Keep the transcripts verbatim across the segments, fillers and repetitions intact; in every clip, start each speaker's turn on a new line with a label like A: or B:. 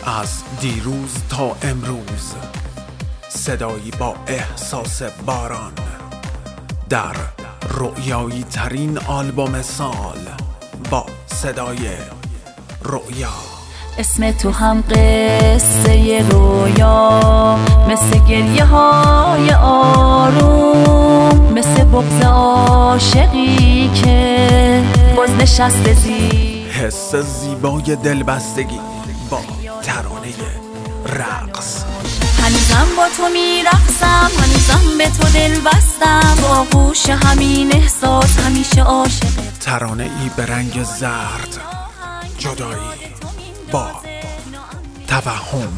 A: از دیروز تا امروز صدایی با احساس باران در رؤیایی ترین آلبوم سال با صدای رؤیا.
B: اسم تو هم قصه رویا، مثل گریه های آروم، مثل بغض عاشقی که باز نشسته زی
A: حس زیبای دلبستگی با ترانه رقص.
B: هنوزم با تو میرقصم، هنوزم به تو دل بستم، با گوش همین احساس همیشه عاشقه.
A: ترانه ای به رنگ زرد، جدایی با توهم.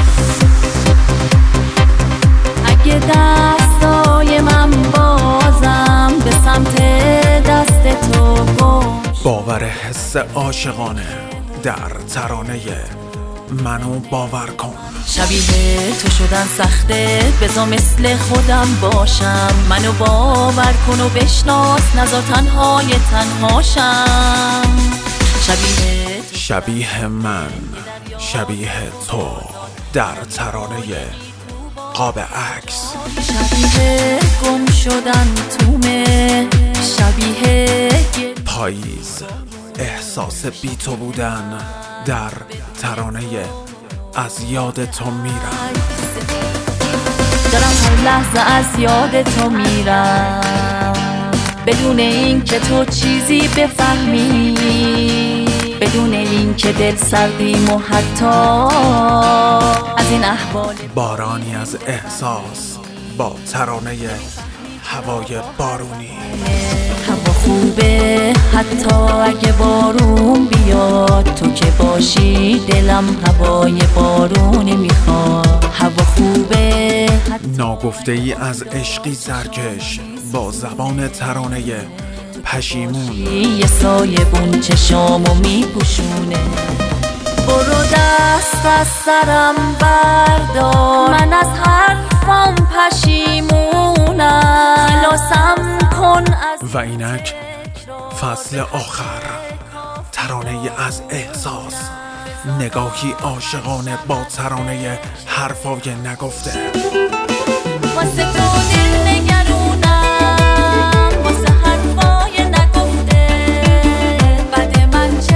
B: اگه دستای من بازم به سمت دست تو گم،
A: باور حس عاشقانه در ترانه منو باور کن.
B: شبیه تو شدن سخته، بذار مثل خودم باشم، منو باور کن و بشناس، نذار تنهای تنهاشم. شبیه
A: شبیه من، شبیه تو در ترانه قاب عکس.
B: شبیه گم شدن تومه، شبیه
A: پاییز، احساس بی تو بودن در ترانه از یاد تو میرم.
B: دارم هر لحظه از یاد تو میرم، بدون این که تو چیزی بفهمی، بدون این که دل سردیم و حتی از این احوال.
A: بارانی از احساس با ترانه هوای بارونی.
B: هوا خوبه حتی اگه بارون بیاد، تو که باشی دلم هوای بارونی میخواد. هوا خوبه
A: ناگفته ای از عشقی سرکش با زبان ترانه پشیمون.
B: یه سایبون چشامو میپوشونه. برو دست از سرم بردار، من از حرفام پشیمونم، خلاصم کن از.
A: و اینک فصل آخر، ترانه از احساس، نگاهی عاشقانه با ترانه حرفای نگفته.
B: واسه تو دل نگرونم، واسه حرفای نگفته، بعد من چه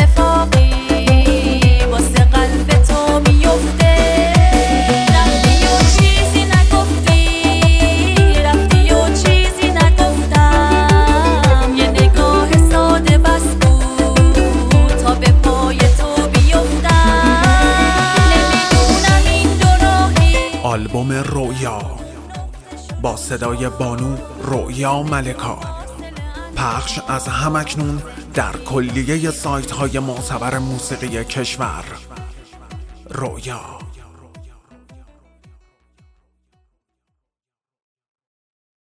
B: اتفاقی واسه قلب تو میفته. رفتی و چیزی نگفتی، رفتی و چیزی نگفتم، یه نگاه ساده بس بود تا به پای تو بیفتم. نمیدونم این دو راهی.
A: آلبوم رؤیا با صدای بانو رؤیا ملکا، پخش از همکنون در کلیه سایت های معتبر موسیقی کشور. رؤیا.